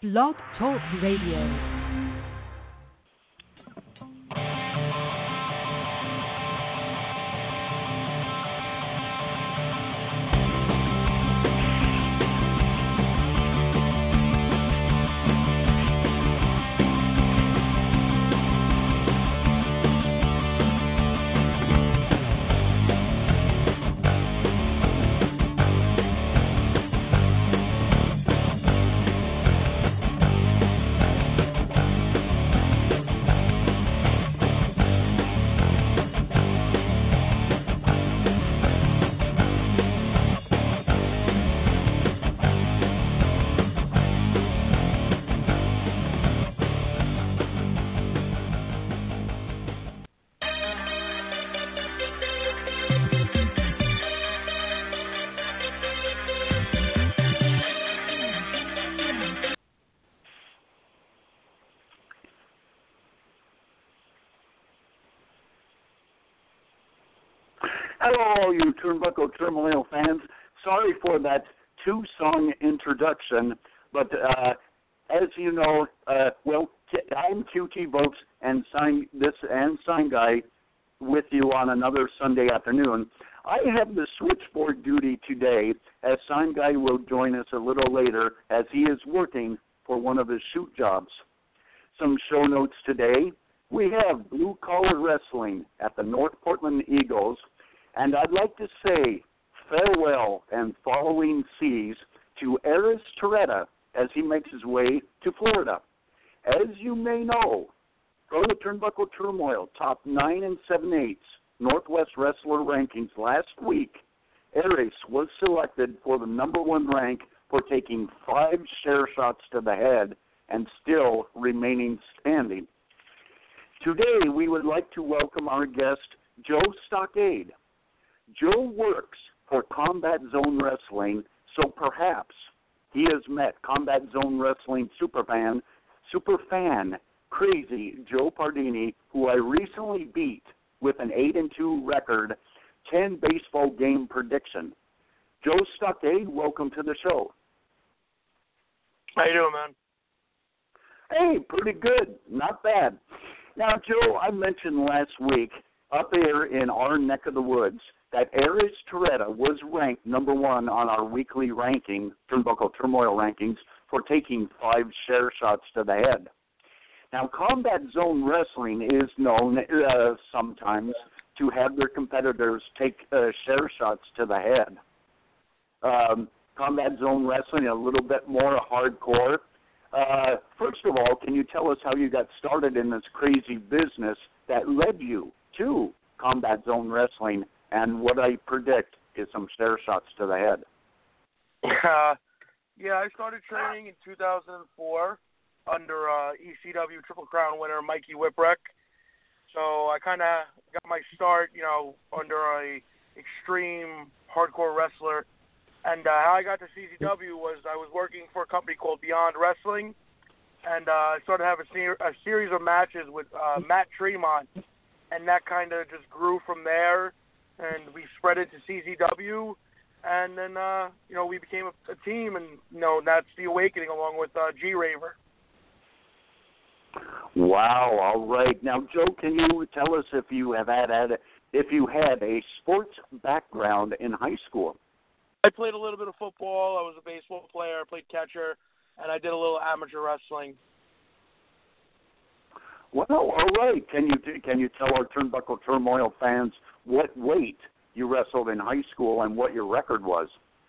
Blog Talk Radio. Hello, all you Turnbuckle Turmoil fans. Sorry for that two-song introduction, but as you know, I'm QT Votes and Sign Guy with you on another Sunday afternoon. I have the switchboard duty today, as Sign Guy will join us a little later as he is working for one of his shoot jobs. Some show notes today. We have Blue Collar Wrestling at the North Portland Eagles. And I'd like to say farewell and following seas to Aris Torretta as he makes his way to Florida. As you may know, from the Turnbuckle Turmoil top 9 7/8 Northwest Wrestler rankings last week, Aris was selected for the number one rank for taking 5 share shots to the head and still remaining standing. Today, we would like to welcome our guest, Joe Stockade. Joe works for Combat Zone Wrestling, so perhaps he has met Combat Zone Wrestling superfan Crazy Joe Pardini, who I recently beat with an 8-2 record, 10 baseball game prediction. Joe Stockade, welcome to the show. How you doing, man? Hey, pretty good. Not bad. Now, Joe, I mentioned last week up there in our neck of the woods that Aris Torretta was ranked number one on our weekly ranking, Turnbuckle Turmoil rankings, for taking 5 share shots to the head. Now, Combat Zone Wrestling is known sometimes to have their competitors take share shots to the head. Combat Zone Wrestling, a little bit more hardcore. First of all, can you tell us how you got started in this crazy business that led you to Combat Zone Wrestling and what I predict is some share shots to the head? Yeah, I started training in 2004 under ECW Triple Crown winner Mikey Whipwreck. So I kind of got my start, under a extreme hardcore wrestler. And how I got to CZW was I was working for a company called Beyond Wrestling, and I started having a series of matches with Matt Tremont, and that kind of just grew from there, and we spread it to CZW, and then, we became a team, and, that's the awakening along with G-Raver. Wow, all right. Now, Joe, can you tell us if you had a sports background in high school? I played a little bit of football. I was a baseball player. I played catcher, and I did a little amateur wrestling. Well, all right. Can you tell our Turnbuckle Turmoil fans what weight you wrestled in high school and what your record was?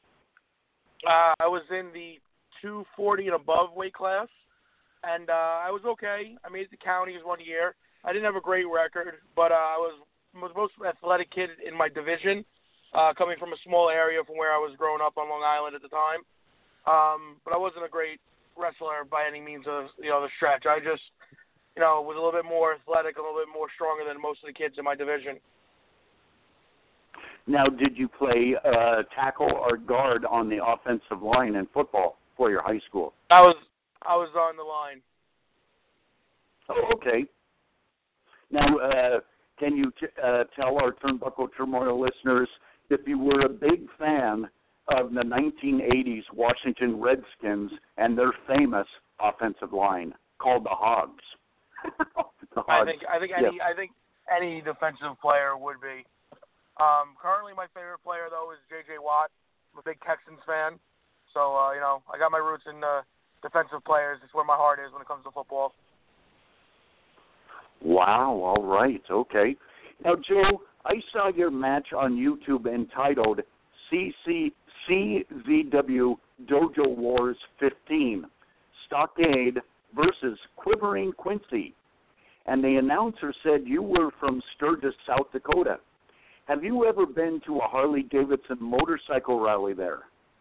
I was in the 240 and above weight class, and I was okay. I made it to counties one year. I didn't have a great record, but I was the most athletic kid in my division. Coming from a small area from where I was growing up on Long Island at the time. But I wasn't a great wrestler by any means of, the stretch. I just, was a little bit more athletic, a little bit more stronger than most of the kids in my division. Now, did you play tackle or guard on the offensive line in football for your high school? I was on the line. Oh, okay. Now, can you tell our Turnbuckle Turmoil listeners if you were a big fan of the 1980s Washington Redskins and their famous offensive line called the Hogs? The Hogs. I think any defensive player would be. Currently, my favorite player though is J.J. Watt. I'm a big Texans fan, so I got my roots in defensive players. It's where my heart is when it comes to football. Wow. All right. Okay. Now, Joe, I saw your match on YouTube entitled CZW Dojo Wars 15, Stockade versus Quivering Quincy. And the announcer said you were from Sturgis, South Dakota. Have you ever been to a Harley-Davidson motorcycle rally there?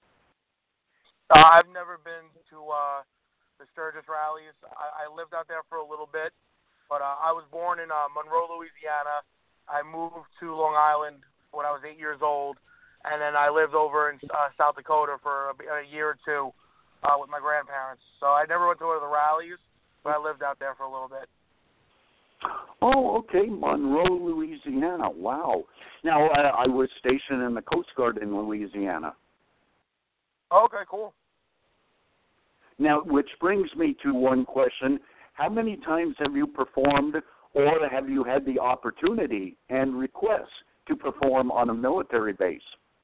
I've never been to the Sturgis rallies. I lived out there for a little bit, but I was born in Monroe, Louisiana. I moved to Long Island when I was 8 years old, and then I lived over in South Dakota for a year or two with my grandparents. So I never went to one of the rallies, but I lived out there for a little bit. Oh, okay, Monroe, Louisiana. Wow. Now, I was stationed in the Coast Guard in Louisiana. Okay, cool. Now, which brings me to one question. How many times have you performed or have you had the opportunity and request to perform on a military base?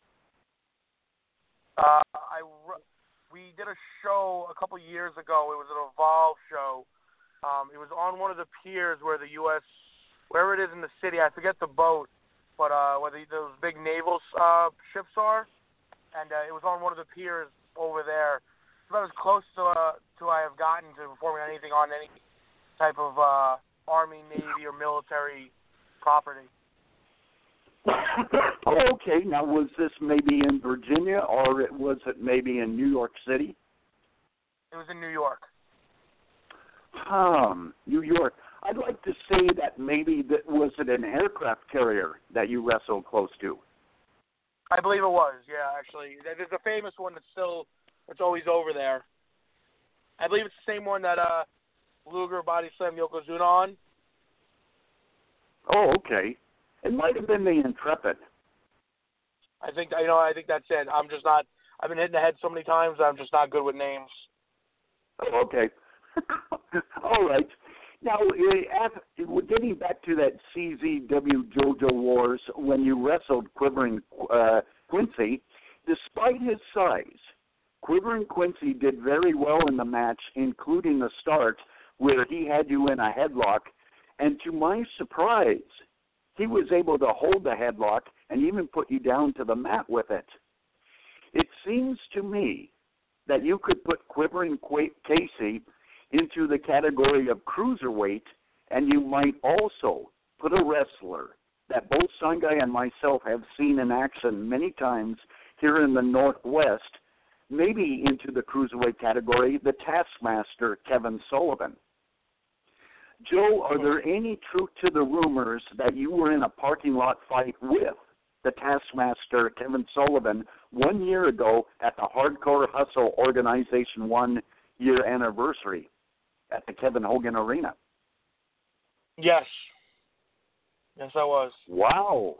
We did a show a couple years ago. It was an Evolve show. It was on one of the piers where the U.S., wherever it is in the city, I forget the boat, but where those big naval ships are, and it was on one of the piers over there. So that was close to I have gotten to performing anything on any type of Army, Navy, or military property. Okay, now was this maybe in Virginia or was it maybe in New York City? It was in New York. New York. I'd like to say that maybe was it an aircraft carrier that you wrestled close to? I believe it was, yeah, actually. There's a famous one that's always over there. I believe it's the same one that Luger body slammed Yokozuna on. Oh, okay. It might have been the Intrepid. I think that's it. I'm just not. I've been hitting the head so many times. I'm just not good with names. Oh, okay. All right. Now, getting back to that CZW Dojo Wars, when you wrestled Quivering Quincy, despite his size, Quivering Quincy did very well in the match, including the start where he had you in a headlock, and to my surprise, he was able to hold the headlock and even put you down to the mat with it. It seems to me that you could put Quivering Casey into the category of cruiserweight, and you might also put a wrestler that both Sangai and myself have seen in action many times here in the Northwest, maybe into the cruiserweight category, the Taskmaster, Kevin Sullivan. Joe, are there any truth to the rumors that you were in a parking lot fight with the Taskmaster, Kevin Sullivan, 1 year ago at the Hardcore Hustle Organization 1 year anniversary at the Kevin Hogan Arena? Yes. Yes, I was. Wow.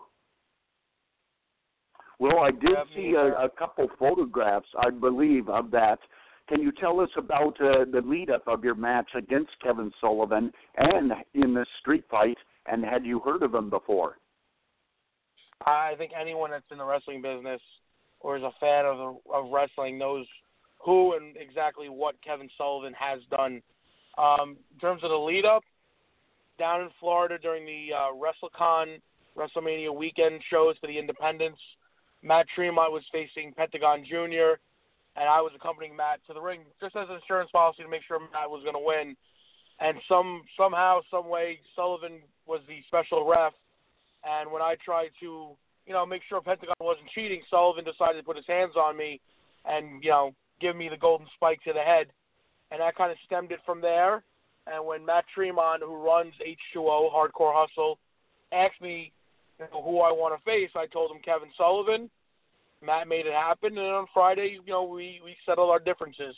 Well, I did see a couple photographs, I believe, of that. Can you tell us about the lead-up of your match against Kevin Sullivan and in this street fight, and had you heard of him before? I think anyone that's in the wrestling business or is a fan of wrestling knows who and exactly what Kevin Sullivan has done. In terms of the lead-up, down in Florida during the WrestleCon, WrestleMania weekend shows for the independents, Matt Tremont was facing Pentagon Jr., and I was accompanying Matt to the ring just as an insurance policy to make sure Matt was going to win. And somehow, some way, Sullivan was the special ref. And when I tried to, make sure Pentagon wasn't cheating, Sullivan decided to put his hands on me and, give me the golden spike to the head. And that kind of stemmed it from there. And when Matt Tremont, who runs H2O, Hardcore Hustle, asked me who I want to face, I told him Kevin Sullivan. Matt made it happen, and on Friday, we settled our differences.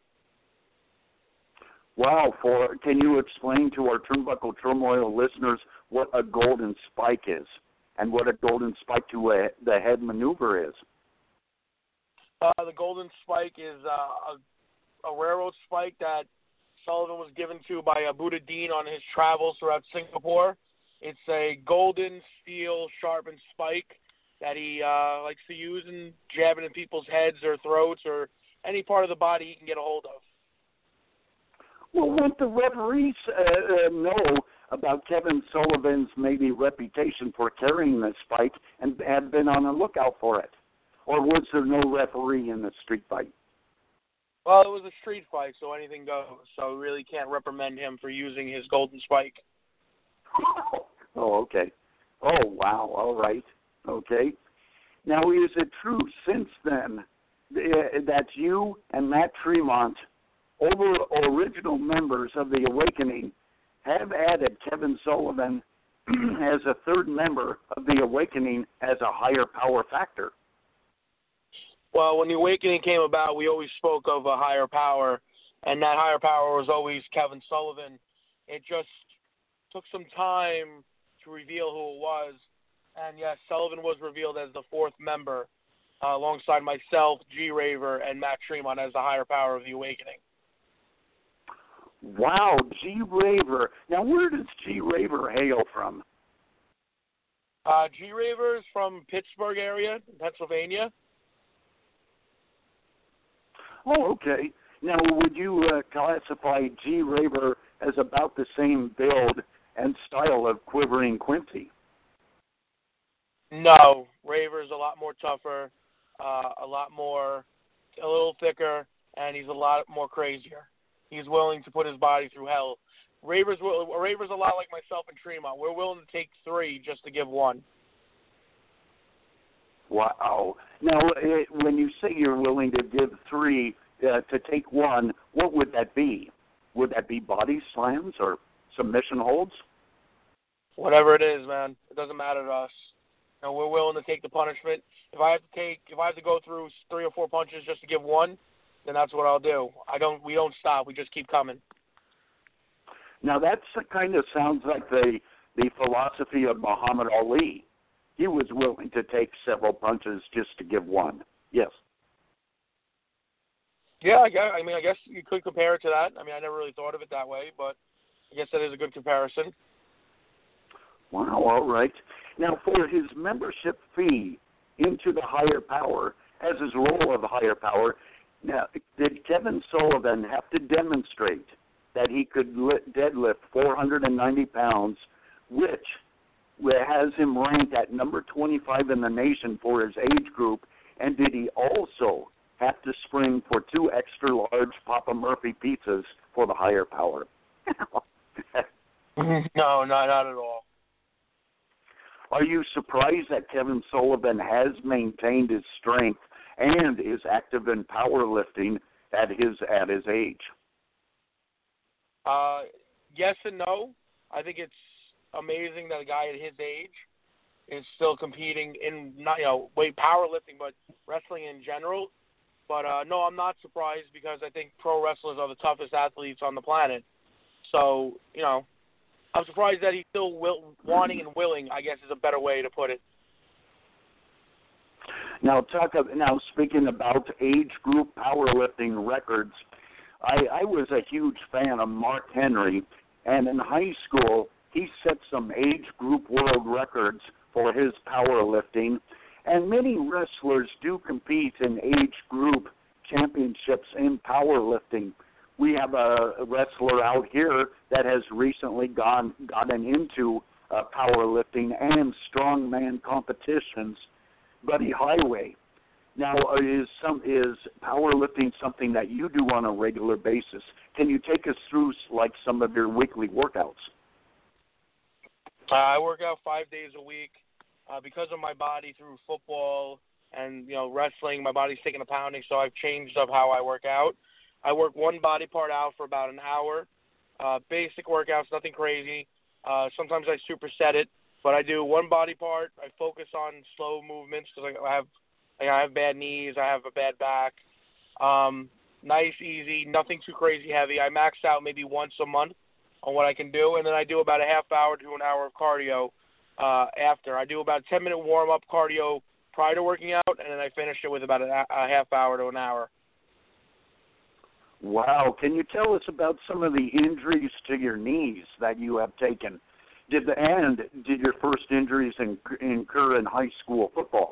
Wow. Can you explain to our Turnbuckle Turmoil listeners what a golden spike is and what a golden spike to the head maneuver is? The golden spike is a railroad spike that Sullivan was given to by Buddha Dean on his travels throughout Singapore. It's a golden steel sharpened spike that he likes to use and jab it in people's heads or throats or any part of the body he can get a hold of. Well, won't the referees know about Kevin Sullivan's maybe reputation for carrying the spike and have been on the lookout for it? Or was there no referee in the street fight? Well, it was a street fight, so anything goes. So we really can't reprimand him for using his golden spike. Oh, okay. Oh, wow. All right. Okay. Now, is it true since then that you and Matt Tremont, original members of the Awakening, have added Kevin Sullivan as a third member of the Awakening as a higher power factor? Well, when the Awakening came about, we always spoke of a higher power, and that higher power was always Kevin Sullivan. It just took some time to reveal who it was, and yes, Sullivan was revealed as the fourth member, alongside myself, G. Raver, and Matt Tremont as the higher power of the Awakening. Wow, G. Raver. Now, where does G. Raver hail from? G. Raver is from Pittsburgh area, Pennsylvania. Oh, okay. Now, would you classify G. Raver as about the same build and style of Quivering Quincy? No, Raver's a lot more tougher, a little thicker, and he's a lot more crazier. He's willing to put his body through hell. Raver's a lot like myself and Tremont. We're willing to take three just to give one. Wow. Now, when you say you're willing to give three to take one, what would that be? Would that be body slams or submission holds? Whatever it is, man. It doesn't matter to us. And we're willing to take the punishment. If I have to go through 3 or 4 punches just to give one, then that's what I'll do. We don't stop. We just keep coming. Now that kind of sounds like the philosophy of Muhammad Ali. He was willing to take several punches just to give one. Yes. Yeah, I guess you could compare it to that. I never really thought of it that way, but I guess that is a good comparison. Wow, all right. Now, for his membership fee into the higher power, as his role of the higher power, now, did Kevin Sullivan have to demonstrate that he could deadlift 490 pounds, which has him ranked at number 25 in the nation for his age group, and did he also have to spring for 2 extra large Papa Murphy pizzas for the higher power? No, not at all. Are you surprised that Kevin Sullivan has maintained his strength and is active in powerlifting at his age? Yes and no. I think it's amazing that a guy at his age is still competing in not weight powerlifting, but wrestling in general. But no, I'm not surprised because I think pro wrestlers are the toughest athletes on the planet. So I'm surprised that he's still wanting and willing, I guess is a better way to put it. Now, speaking about age group powerlifting records, I was a huge fan of Mark Henry, and in high school, he set some age group world records for his powerlifting, and many wrestlers do compete in age group championships in powerlifting. We have a wrestler out here that has recently gotten into powerlifting and strongman competitions, Buddy Highway. Now, is powerlifting something that you do on a regular basis? Can you take us through like some of your weekly workouts? I work out 5 days a week because of my body through football and wrestling. My body's taking a pounding, so I've changed up how I work out. I work one body part out for about an hour. Basic workouts, nothing crazy. Sometimes I superset it, but I do one body part. I focus on slow movements because I have bad knees. I have a bad back. Nice, easy, nothing too crazy heavy. I max out maybe once a month on what I can do, and then I do about a half hour to an hour of cardio after. I do about a 10-minute warm-up cardio prior to working out, and then I finish it with about a half hour to an hour. Wow. Can you tell us about some of the injuries to your knees that you have taken? Did your first injuries incur in high school football?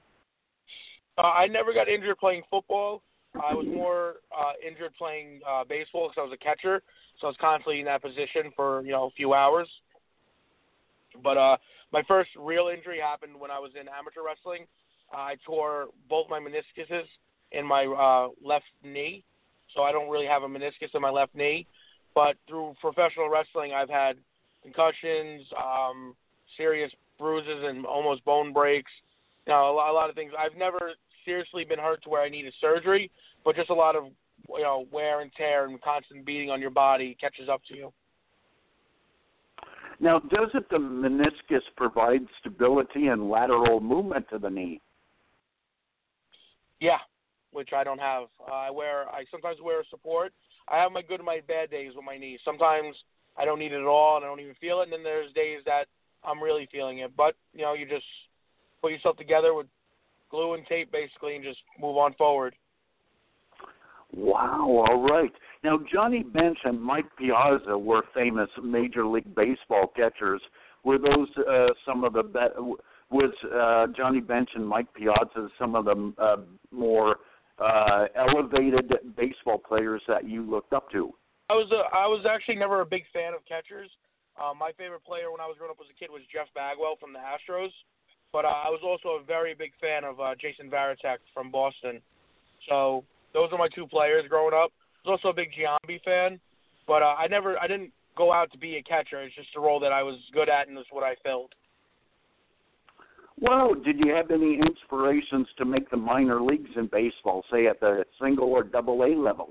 I never got injured playing football. I was more injured playing baseball because I was a catcher, so I was constantly in that position for a few hours. But my first real injury happened when I was in amateur wrestling. I tore both my meniscuses in my left knee, so I don't really have a meniscus in my left knee. But through professional wrestling, I've had concussions, serious bruises, and almost bone breaks. A lot of things. I've never seriously been hurt to where I needed surgery, but just a lot of wear and tear and constant beating on your body catches up to you. Now, doesn't the meniscus provide stability and lateral movement to the knee? Yeah, which I don't have. I sometimes wear support. I have my good and my bad days with my knee. Sometimes I don't need it at all and I don't even feel it, and then there's days that I'm really feeling it. But, you just put yourself together with glue and tape, basically, and just move on forward. Wow, all right. Now, Johnny Bench and Mike Piazza were famous Major League Baseball catchers. Were those was Johnny Bench and Mike Piazza some of the more elevated baseball players that you looked up to? I was actually never a big fan of catchers. My favorite player when I was growing up as a kid was Jeff Bagwell from the Astros, but I was also a very big fan of Jason Varitek from Boston. So those are my two players growing up. I was also a big Giambi fan, but I didn't go out to be a catcher. It's just a role that I was good at, and it's what I filled. Well, did you have any inspirations to make the minor leagues in baseball, say at the single or double A level?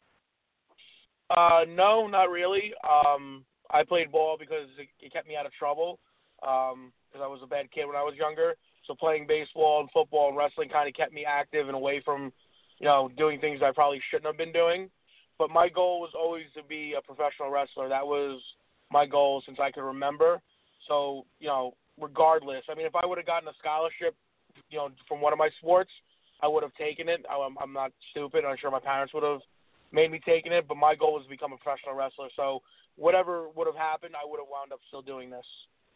No, not really. I played ball because it kept me out of trouble because I was a bad kid when I was younger. So playing baseball and football and wrestling kind of kept me active and away from, doing things I probably shouldn't have been doing. But my goal was always to be a professional wrestler. That was my goal since I could remember. So, regardless, I mean, if I would have gotten a scholarship, from one of my sports, I would have taken it. I'm not stupid. I'm sure my parents would have made me taking it, but my goal was to become a professional wrestler. So whatever would have happened, I would have wound up still doing this.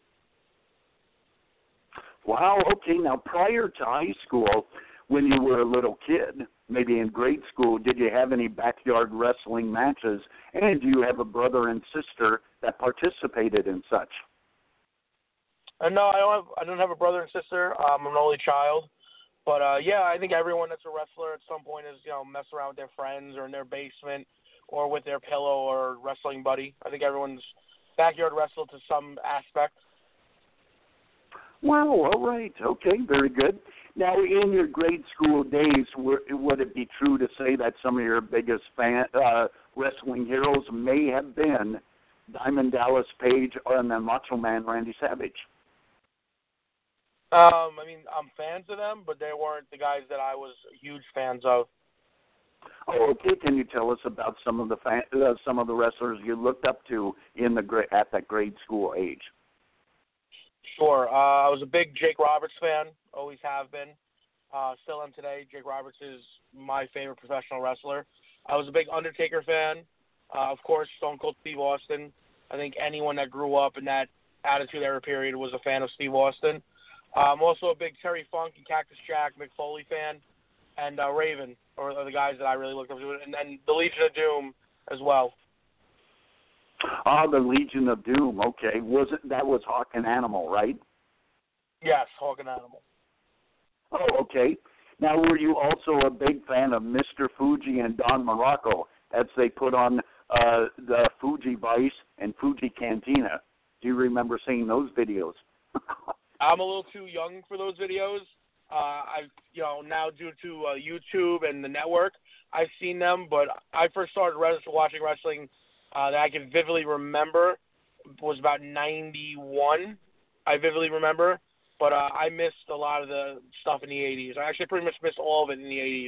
Wow, okay. Now, prior to high school, when you were a little kid, maybe in grade school, did you have any backyard wrestling matches? And do you have a brother and sister that participated in such? No, I don't have a brother and sister. I'm an only child. But, yeah, I think everyone that's a wrestler at some point is, mess around with their friends or in their basement or with their pillow or wrestling buddy. I think everyone's backyard wrestled to some aspect. Wow, all right. Okay, very good. Now, in your grade school days, would it be true to say that some of your biggest wrestling heroes may have been Diamond Dallas Page and then Macho Man Randy Savage? I mean, I'm fans of them, but they weren't the guys that I was huge fans of. Oh, okay. Can you tell us about some of the wrestlers you looked up to at that grade school age? Sure. I was a big Jake Roberts fan. Always have been. Still am today. Jake Roberts is my favorite professional wrestler. I was a big Undertaker fan. Of course, Stone Cold Steve Austin. I think anyone that grew up in that Attitude Era period was a fan of Steve Austin. I'm also a big Terry Funk and Cactus Jack, Mick Foley fan, and Raven are the guys that I really looked up to, and the Legion of Doom as well. Ah, the Legion of Doom. Okay, that was Hawk and Animal, right? Yes, Hawk and Animal. Oh, okay. Now, were you also a big fan of Mr. Fuji and Don Morocco as they put on the Fuji Vice and Fuji Cantina? Do you remember seeing those videos? I'm a little too young for those videos. Now due to YouTube and the network, I've seen them, but I first started watching wrestling that I can vividly remember was about 91. I vividly remember, but I missed a lot of the stuff in the 80s. I actually pretty much missed all of it in the 80s.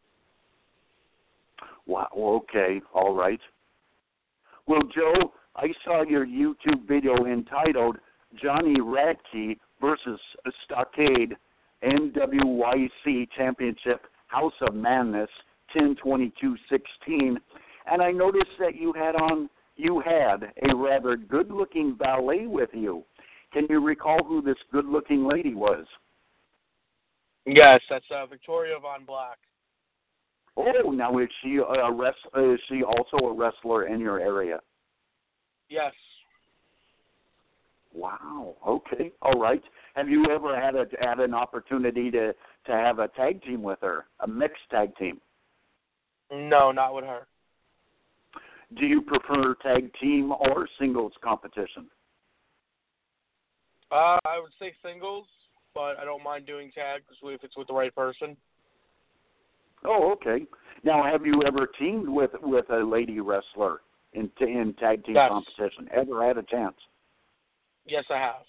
Wow, okay, all right. Well, Joe, I saw your YouTube video entitled Johnny Radke versus Stockade NWYC Championship House of Madness 10/22/16, and I noticed that you had a rather good-looking valet with you. Can you recall who this good-looking lady was? Yes, that's Victoria Von Black. Oh, now is she is she also a wrestler in your area? Yes. Wow. Okay. All right. Have you ever had an opportunity to have a tag team with her, a mixed tag team? No, not with her. Do you prefer tag team or singles competition? I would say singles, but I don't mind doing tag if it's with the right person. Oh, okay. Now, have you ever teamed with a lady wrestler in tag team competition? Ever had a chance? Yes, I have.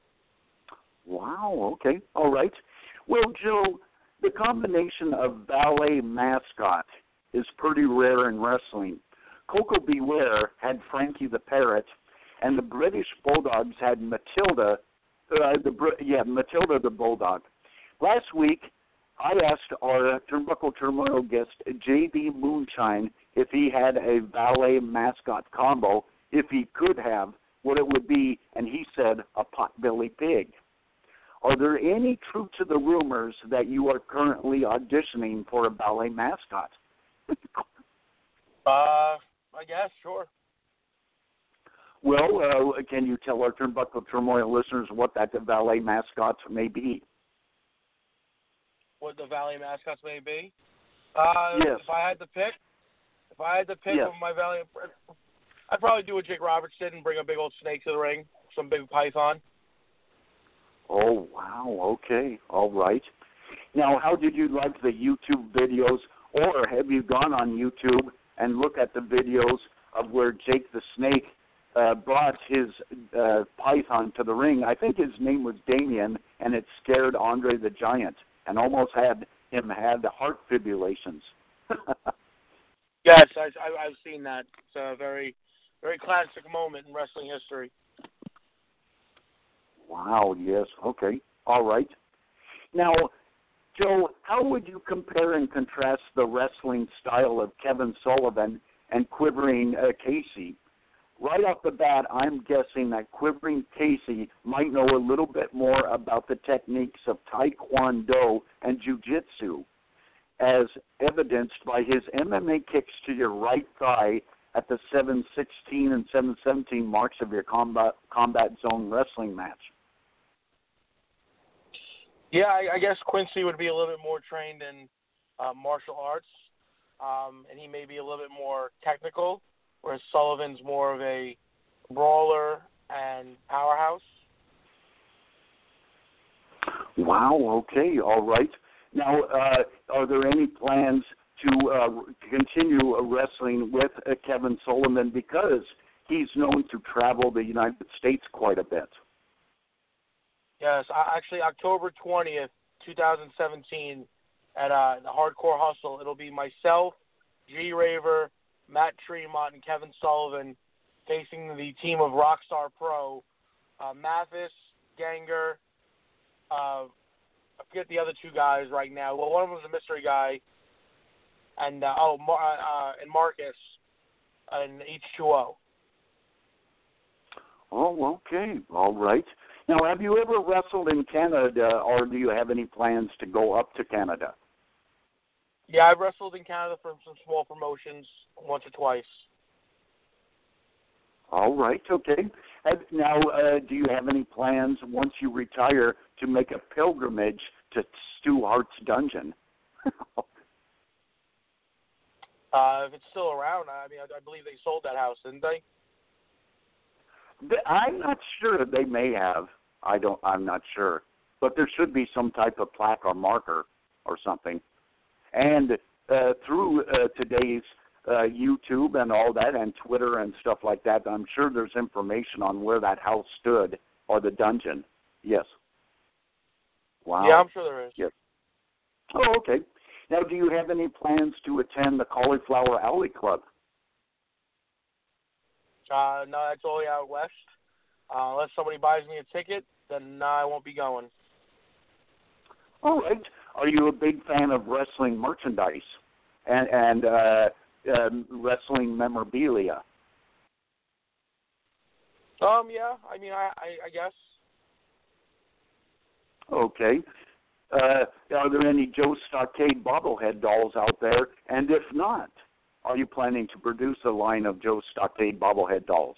Wow. Okay. All right. Well, Joe, the combination of ballet mascot is pretty rare in wrestling. Coco Beware had Frankie the Parrot, and the British Bulldogs had Matilda. Matilda the Bulldog. Last week, I asked our Turnbuckle Turmoil guest, J.B. Moonshine, if he had a ballet mascot combo, if he could have, what it would be, and he said a potbelly pig. Are there any truth to the rumors that you are currently auditioning for a ballet mascot? I guess, sure. Well, can you tell our Turnbuckle Turmoil listeners what that ballet mascot may be? What the ballet mascots may be? Yes. If I had to pick yes. of my ballet, I'd probably do what Jake Roberts did and bring a big old snake to the ring, some big python. Oh, wow. Okay. All right. Now, how did you like the YouTube videos, or have you gone on YouTube and looked at the videos of where Jake the Snake brought his python to the ring? I think his name was Damien, and it scared Andre the Giant and almost had him had heart fibrillations. Yes, I've seen that. It's a very, very classic moment in wrestling history. Wow, yes. Okay. All right. Now, Joe, how would you compare and contrast the wrestling style of Kevin Sullivan and Quivering Casey? Right off the bat, I'm guessing that Quivering Casey might know a little bit more about the techniques of Taekwondo and Jiu-Jitsu, as evidenced by his MMA kicks to your right thigh at the 7:16 and 7:17 marks of your combat zone wrestling match. Yeah, I guess Quincy would be a little bit more trained in martial arts, and he may be a little bit more technical, whereas Sullivan's more of a brawler and powerhouse. Wow, okay, all right. Now, are there any plans to continue wrestling with Kevin Sullivan, because he's known to travel the United States quite a bit? Yes, actually, October 20th, 2017, at the Hardcore Hustle, it'll be myself, G. Raver, Matt Tremont, and Kevin Sullivan facing the team of Rockstar Pro, Mathis, Ganger, I forget the other two guys right now. Well, one of them was a mystery guy, and and Marcus, and H2O. Oh, okay, all right. Now, have you ever wrestled in Canada, or do you have any plans to go up to Canada? Yeah, I've wrestled in Canada for some small promotions once or twice. All right, okay. Now, do you have any plans once you retire to make a pilgrimage to Stu Hart's dungeon? If it's still around, I mean, I believe they sold that house, didn't they? I'm not sure. They may have. I'm not sure. But there should be some type of plaque or marker or something. And through today's YouTube and all that, and Twitter and stuff like that, I'm sure there's information on where that house stood or the dungeon. Yes. Wow. Yeah, I'm sure there is. Yes. Oh, okay. Now, do you have any plans to attend the Cauliflower Alley Club? No, that's only out west. Unless somebody buys me a ticket, then no, I won't be going. All right. Are you a big fan of wrestling merchandise? and wrestling memorabilia? Yeah. I mean, I guess. Okay. Are there any Joe Stockade bobblehead dolls out there? And if not, are you planning to produce a line of Joe Stockade bobblehead dolls?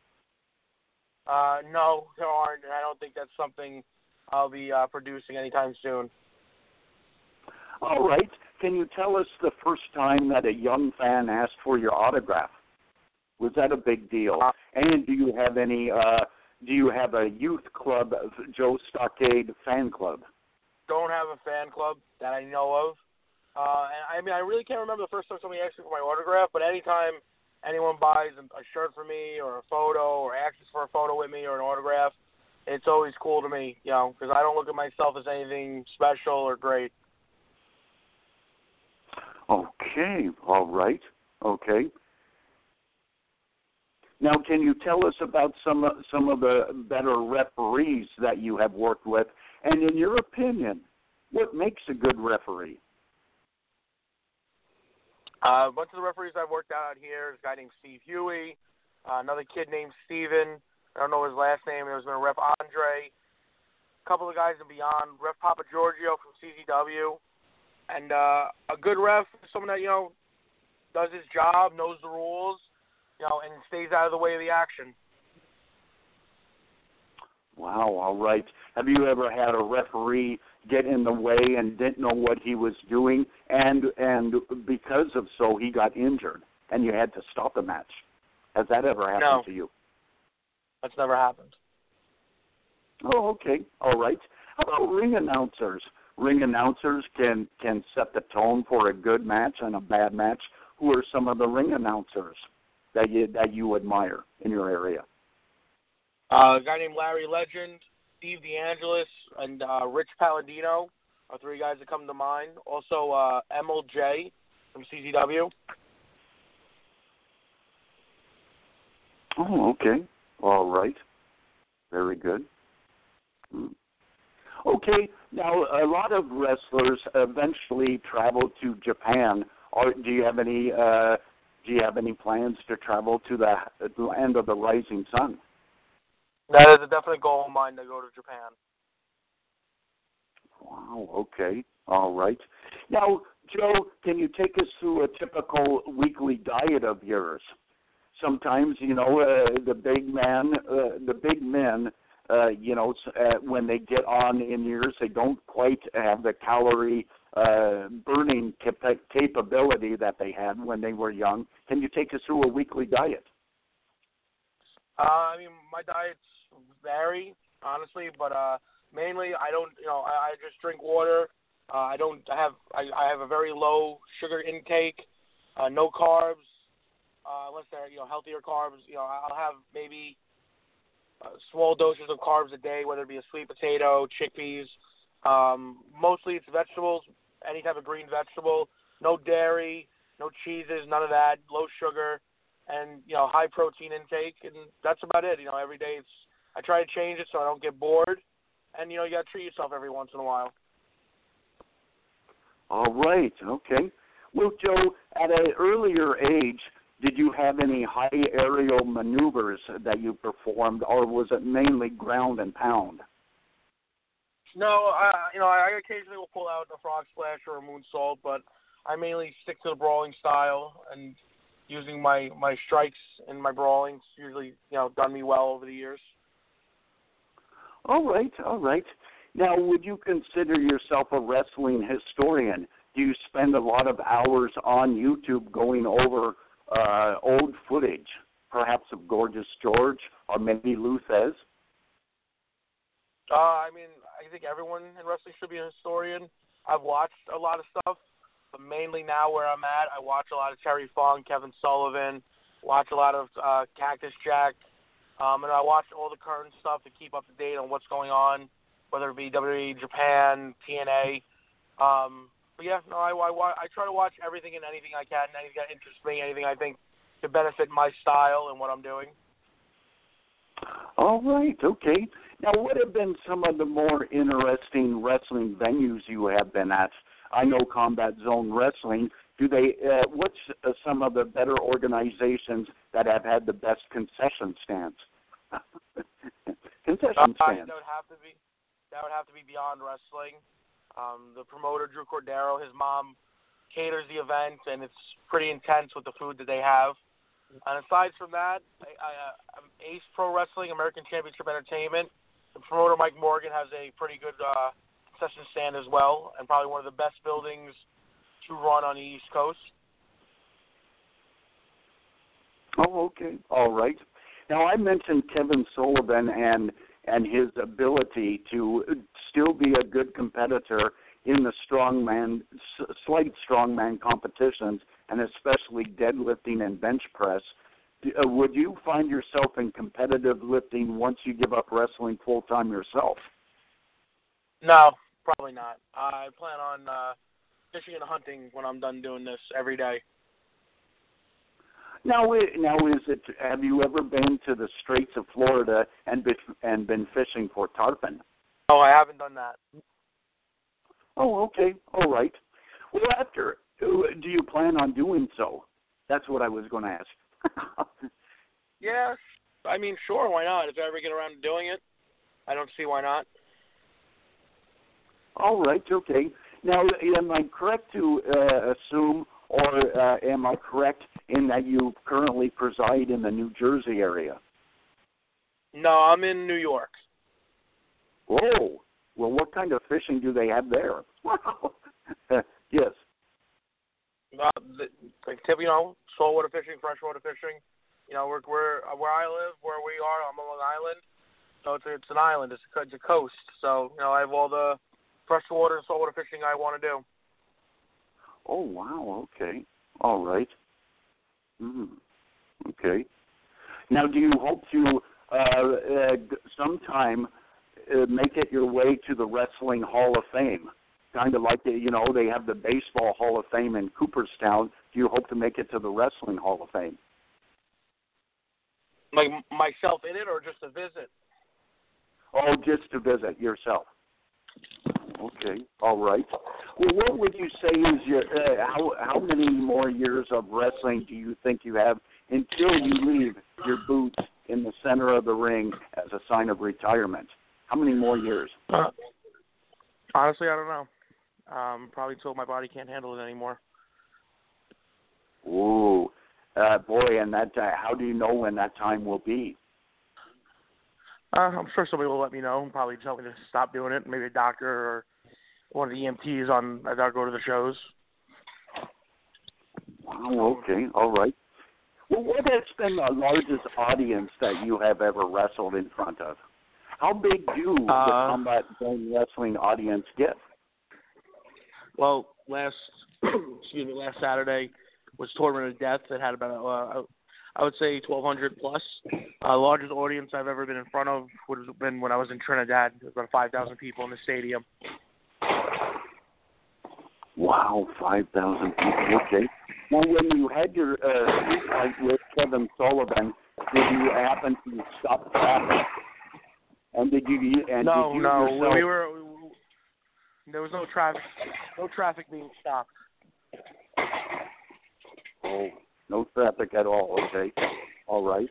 No, there aren't. I don't think that's something I'll be producing anytime soon. All right. Can you tell us the first time that a young fan asked for your autograph? Was that a big deal? And do you have any? Do you have a youth club, Joe Stockade fan club? Don't have a fan club that I know of. And I mean, I really can't remember the first time somebody asked me for my autograph, but anytime anyone buys a shirt for me or a photo or asks for a photo with me or an autograph, it's always cool to me, you know, because I don't look at myself as anything special or great. Okay, all right, okay. Now, can you tell us about some of the better referees that you have worked with, and in your opinion, what makes a good referee? A bunch of the referees I've worked out here is a guy named Steve Huey, another kid named Steven. I don't know his last name. There's been a Ref Andre, a couple of guys and beyond, Ref Papa Giorgio from CZW. And a good ref is someone that, you know, does his job, knows the rules, you know, and stays out of the way of the action. Wow, all right. Have you ever had a referee get in the way and didn't know what he was doing, and because of so he got injured, and you had to stop the match? Has that ever happened to you? That's never happened. Oh, okay. All right. How about ring announcers? Ring announcers can set the tone for a good match and a bad match. Who are some of the ring announcers that you admire in your area? A guy named Larry Legend, Steve DeAngelis, and Rich Palladino are three guys that come to mind. Also, Emil J. from CZW. Oh, okay. All right. Very good. Okay. Now, a lot of wrestlers eventually travel to Japan. Do you have any plans to travel to the land of the rising sun? That is a definite goal of mine, to go to Japan. Wow, okay. All right. Now, Joe, can you take us through a typical weekly diet of yours? Sometimes, you know, the big men, you know, when they get on in years, they don't quite have the calorie burning capability that they had when they were young. Can you take us through a weekly diet? I mean, my diets vary, honestly, but mainly I don't, you know, I just drink water. I have a very low sugar intake, no carbs, unless they're, you know, healthier carbs. You know, I'll have maybe small doses of carbs a day, whether it be a sweet potato, chickpeas. Mostly it's vegetables, any type of green vegetable. No dairy, no cheeses, none of that. Low sugar, and, you know, high protein intake, and that's about it. You know, every day I try to change it so I don't get bored, and, you know, you got to treat yourself every once in a while. All right, okay. Well, Joe, at an earlier age, did you have any high aerial maneuvers that you performed, or was it mainly ground and pound? No, you know, I occasionally will pull out a frog splash or a moonsault, but I mainly stick to the brawling style, and using my strikes and my brawling's usually, you know, done me well over the years. All right, all right. Now, would you consider yourself a wrestling historian? Do you spend a lot of hours on YouTube going over old footage, perhaps of Gorgeous George or maybe Luthez? I mean, I think everyone in wrestling should be a historian. I've watched a lot of stuff, but mainly now where I'm at, I watch a lot of Terry Funk, Kevin Sullivan, watch a lot of Cactus Jack, and I watch all the current stuff to keep up to date on what's going on, whether it be WWE, Japan, TNA. But yeah, no, I try to watch everything and anything I can, anything that interests me, anything I think could benefit my style and what I'm doing. All right, okay. Now, what have been some of the more interesting wrestling venues you have been at? I know Combat Zone Wrestling Do they? What's some of the better organizations that have had the best concession stands? Concession stands. That would have to be Beyond Wrestling. The promoter Drew Cordero, his mom caters the event, and it's pretty intense with the food that they have. And aside from that, Ace Pro Wrestling, American Championship Entertainment, the promoter Mike Morgan has a pretty good concession stand as well, and probably one of the best buildings to run on the East Coast. Oh, okay. All right. Now, I mentioned Kevin Sullivan and his ability to still be a good competitor in the slight strongman competitions, and especially deadlifting and bench press. Would you find yourself in competitive lifting once you give up wrestling full-time yourself? No, probably not. I plan on fishing and hunting when I'm done doing this every day. Now, is it? Have you ever been to the Straits of Florida and been fishing for tarpon? Oh, I haven't done that. Oh, okay, all right. Well, do you plan on doing so? That's what I was going to ask. Yes, I mean, sure, why not? If I ever get around to doing it, I don't see why not. All right, okay. Now, am I correct to assume, or am I correct in that you currently preside in the New Jersey area? No, I'm in New York. Oh, well, what kind of fishing do they have there? Yes. Saltwater fishing, freshwater fishing. Where I live, where we are, I'm on Long Island. So it's an island. It's a coast. So I have all the freshwater and saltwater fishing I want to do. Oh wow. Okay. All right. Okay. Now, do you hope to sometime make it your way to the Wrestling Hall of Fame? Kind of like they have the Baseball Hall of Fame in Cooperstown. Do you hope to make it to the Wrestling Hall of Fame? Like myself in it, or just a visit? Oh, just to visit yourself. Okay, all right. Well, what would you say is your how many more years of wrestling do you think you have until you leave your boots in the center of the ring as a sign of retirement? How many more years? Honestly, I don't know. Probably until my body can't handle it anymore. Ooh, boy, and that how do you know when that time will be? I'm sure somebody will let me know and probably tell me to stop doing it. Maybe a doctor or one of the EMTs as I go to the shows. Wow, okay, all right. Well, what has been the largest audience that you have ever wrestled in front of? How big do the Combat Zone Wrestling audience get? Well, last Saturday was Tournament of Death that had about, I would say, 1,200 plus. The largest audience I've ever been in front of would have been when I was in Trinidad. There was about 5,000 people in the stadium. Wow, 5,000 people. Okay. Now, when you had your street fight with Kevin Sullivan, did you happen to stop traffic? And did you? And no, did you no. yourself... There was no traffic being stopped. Oh, no traffic at all. Okay, all right.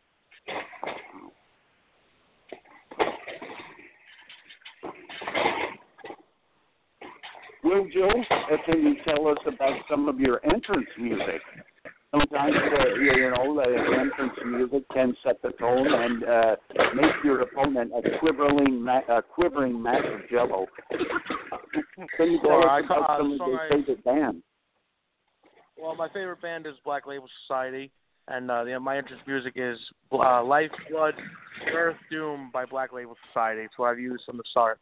Well, Joe, can you tell us about some of your entrance music? Sometimes, the entrance music can set the tone and make your opponent a quivering mass of jello. Can you tell us about some of your favorite bands? Well, my favorite band is Black Label Society, and my entrance music is Life, Blood, Earth, Doom by Black Label Society. It's what I've used from the start.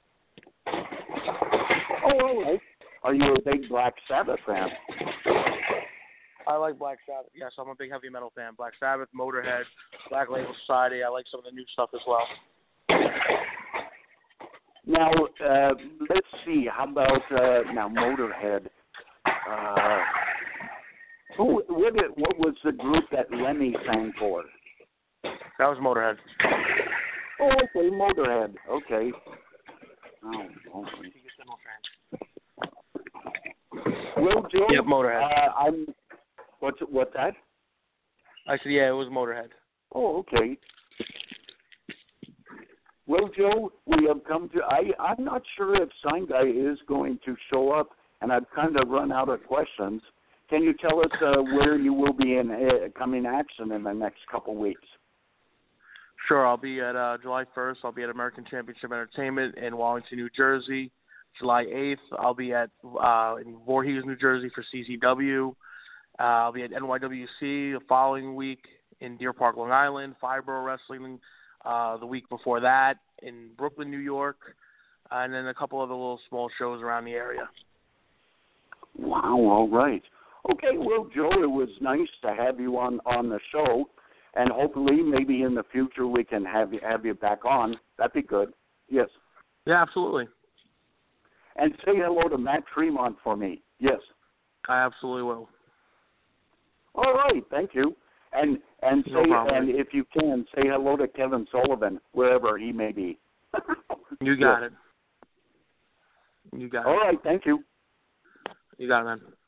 Oh, all right. Are you a big Black Sabbath fan? I like Black Sabbath. Yes, I'm a big heavy metal fan. Black Sabbath, Motorhead, Black Label Society. I like some of the new stuff as well. Now, let's see. How about now Motorhead? What was the group that Lemmy sang for? That was Motorhead. Oh, okay, Motorhead. Okay. Oh, okay. Well, Joe. Yep, Motorhead. What's that? I said, yeah, it was Motorhead. Oh, okay. Well, Joe, we have come to. I'm not sure if Sign Guy is going to show up, and I've kind of run out of questions. Can you tell us where you will be in coming action in the next couple weeks? Sure, I'll be at July 1st. I'll be at American Championship Entertainment in Wallington, New Jersey. July 8th, I'll be at in Voorhees, New Jersey for CZW. I'll be at NYWC the following week in Deer Park, Long Island. Fireborough Wrestling the week before that in Brooklyn, New York, and then a couple other little small shows around the area. Wow, all right. Okay, well, Joe, it was nice to have you on the show, and hopefully maybe in the future we can have you back on. That'd be good. Yes. Yeah, absolutely. And say hello to Matt Tremont for me. Yes. I absolutely will. All right, thank you. And No say problem. and if you can, say hello to Kevin Sullivan, wherever he may be. You got it. You got it. All right, thank you. You got it, man.